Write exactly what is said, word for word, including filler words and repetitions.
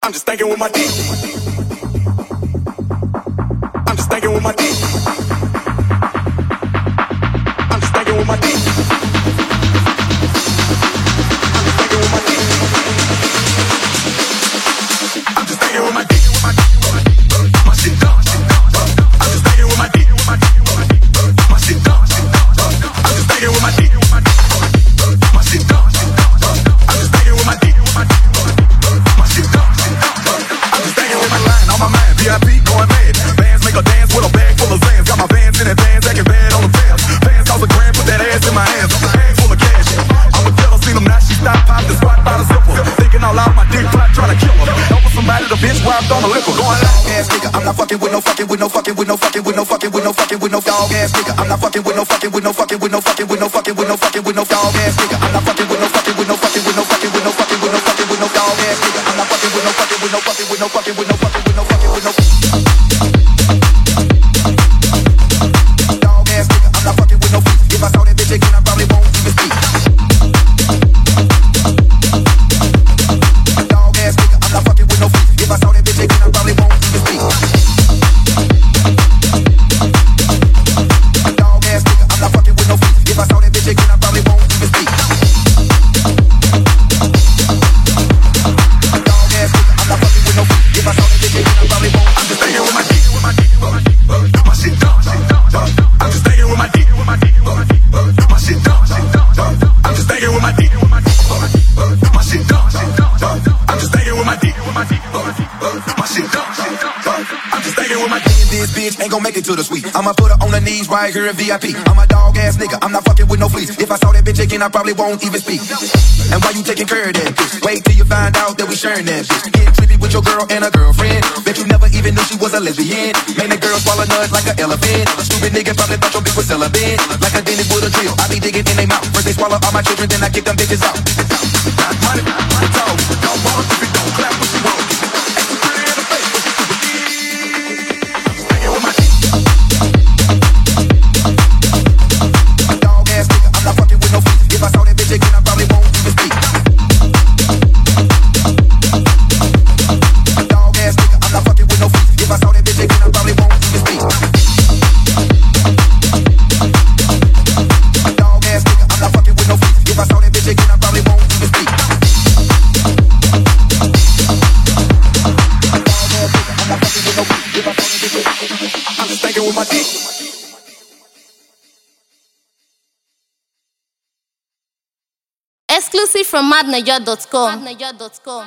I'm just thinking with my dick. I'm just thinking with my dick. I'm just thinking with my dick. I'm just thinking with my dick. I'm just thinking with my dick. My shit done. I'm just thinking with my dick. My shit done. I'm just thinking with my dick. My shit done. I'm just thinking with my dick. My shit done. I'm just thinking with my line on my mind. V I P going mad. Bands make a dance with a bag full of Zans. Got my Vans in advance, acting bad on the tabs. Fans cause a grand, put that ass in my hands. A bag full of cash. I'm a killer, seen them now. She stopped, popped the squat by the zipper. Thinking all out my dick plot, trying to kill her. Helping somebody to bitch while I'm throwing liquor. Going like ass nigga, I'm not fucking with no fucking with no fucking with no fucking with no fucking with no fucking with no dog ass nigga. I'm not fucking with no fucking with no fucking with no fucking with no fucking with no fucking with no dog ass nigga. I'm not fucking with no fucking with no fucking with no fucking with no fucking with no fucking with no dog ass nigga. I'm not fucking with no fucking with no fucking with no fucking with no fucking with no fucking with no dog ass nigga. I'm not fucking with no freak. If I saw that bitch again, I probably won't even speak. Dog ass nigga, I'm not fucking with no freak. If I saw that bitch again, I probably won't even speak. Dog ass nigga, I'm not fucking with no freak. If I saw that bitch again, I probably won't even speak. Dog ass nigga, I'm not fucking with no freak. If I saw that bitch again, I probably won't. I'm just thinking with my dick, with my dick, my shit done. I'm just thinking with my dick, with my dick, my shit done. I'm just thinking with my dick, my shit done. I'm just thinking with my dick, my shit done. I'm just thinking with my dick. This bitch ain't gon' make it to the suite. I'ma put her on her knees right here in V I P. I'm a dog ass nigga, I'm not fucking with no fleas. If I saw that bitch again, I probably won't even speak. And why you taking care of that bitch? Wait till you find out that we sharing that bitch. Get trippy with your girl and a girlfriend. Bet you never even knew she was a lesbian. Man, the girl swallow nuts like an elephant. Stupid nigga probably thought your bitch was celibate. Like a dentist with a drill, I be digging in they mouth. First they swallow all my children, then I kick them bitches out. Got money, money, talk. Don't want if it don't clap what you want. If I saw that bitch again, I probably won't even speak. Dog ass nigga, I'm not fucking with no freak. If I saw that bitch again, I probably won't even speak. Dog ass nigga, I'm not fucking with no freak. If I saw that bitch again, I probably won't even speak. Dog ass nigga, I'm not fucking with no freak. If I saw that bitch again, I'm just thinking with my dick. Exclusive from madnaja dot com.